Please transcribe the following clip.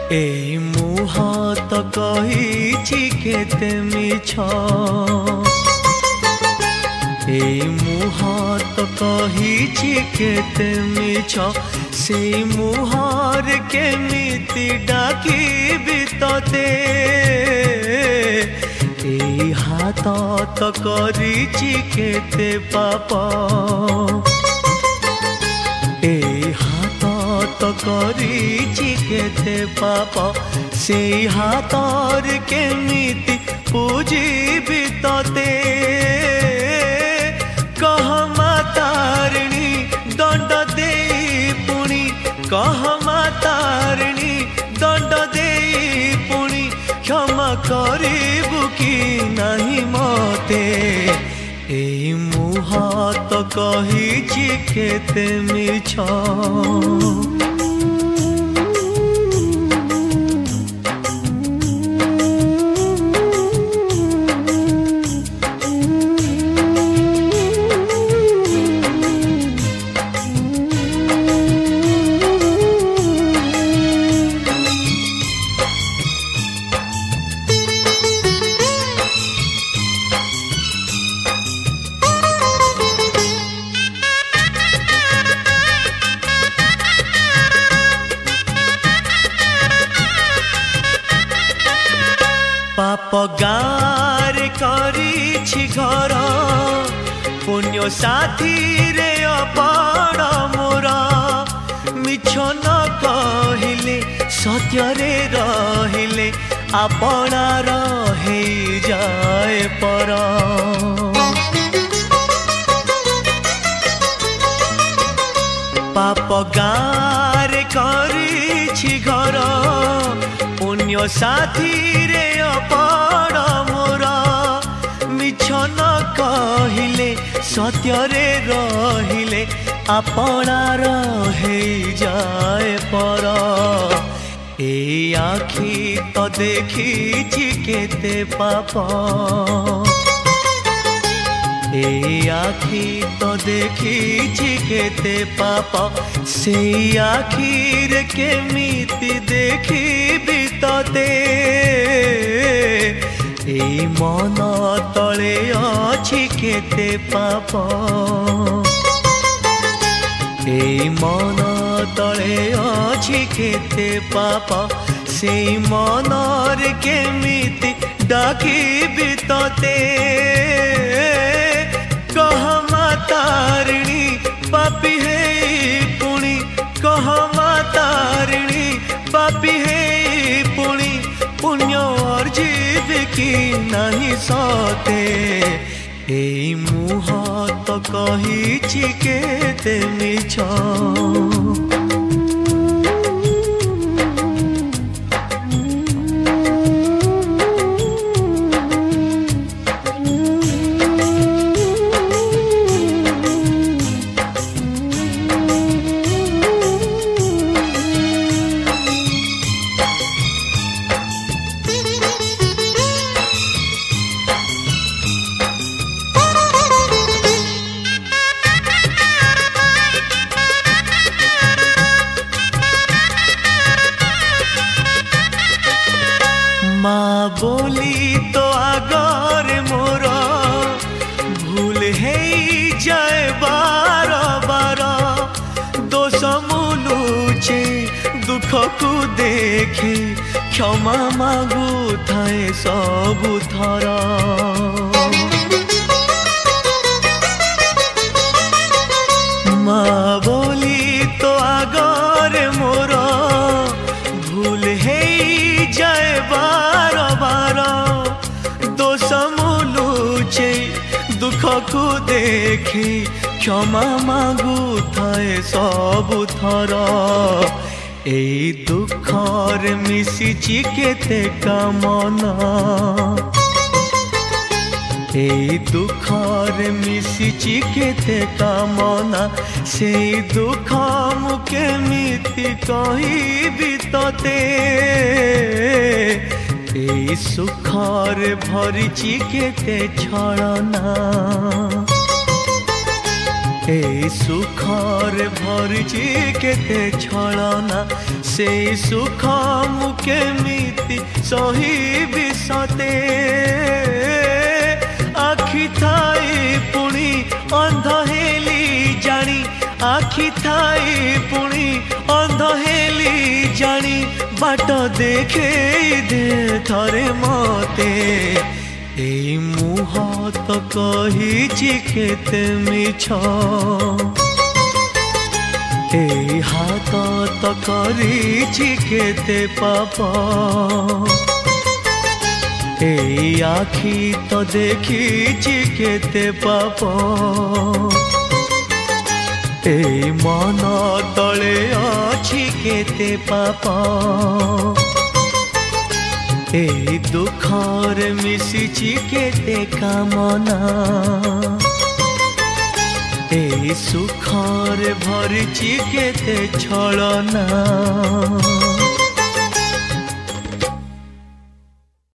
ए मुहा तो कही केते मिछ ए मुहा तो कही केते मिछ से मुहार केमिति डाकिबि तते ए हाथ तो करिछि केते पाप ए हाथ तो करिछि केते पाप से हाथर केमिति पूजिबि तते कह मातारिणी दंड दे पुणी कह मातारिणी दंड दे पुणी क्षमा करिबु कि नहीं मते ए मुहा तो कहिछि केते मिछ पाप गारे करिछि घर पुण्य साथी रे अपाड़ मोर मिछ न कहिले सत्य रे रहिले आपणार हे जाए पर पाप गारे करिछि घर पुण्य साथी रे अपाड़ मोर मिछ न कहिले सत्य रे रहिले आपणार हे जाए पर ए आखि तो देखिछि केते पाप ए आखि तो देखिछि केते पाप से आखिर केमिति देखिबि तते ए मन तले अछि केते पाप ए मन तले अछि केते पाप से मनर केमिति डाकिबि तते कह मातारिणी पापी हे पुणी कह मातारिणी पापी हे पुणी पुण्य अर्जिबि कि नहीं सते ए मुहा तो कहिछि केते मिछ माँ बोली तो आगर मोर भूल है जाए बार बार दोष मुलुचे दुख को देखे क्षमा मागु थाए सबु थर माँ बोली तो आगर मोर भूल है जाए बार बार दोष मुलुचे दुख को देखी क्षमा मागु थाए सबु थर ए दुखर मिशिछि केते कामना ए दुखर मिशिछि केते कामना से दुख मु केमिति कहिबि तते ए सुखर भरिछि केते छलना ए सुखरे भरिची केते छलना से सुख मु केमिति सहिबि सते आखि थाई पुणी अंध हेली जानी आखि थाई पुणी अंध हेली जानी बाट देखे दे थरे मते ए मुह तो कही केते मिछ ए हाथ तो करी केते पाप ए आखि तो देखी केते पाप ए मन तले अछि केते पाप ए दुखरे मिसिछि केते कामना ए सुखरे भरिछि केते छलना।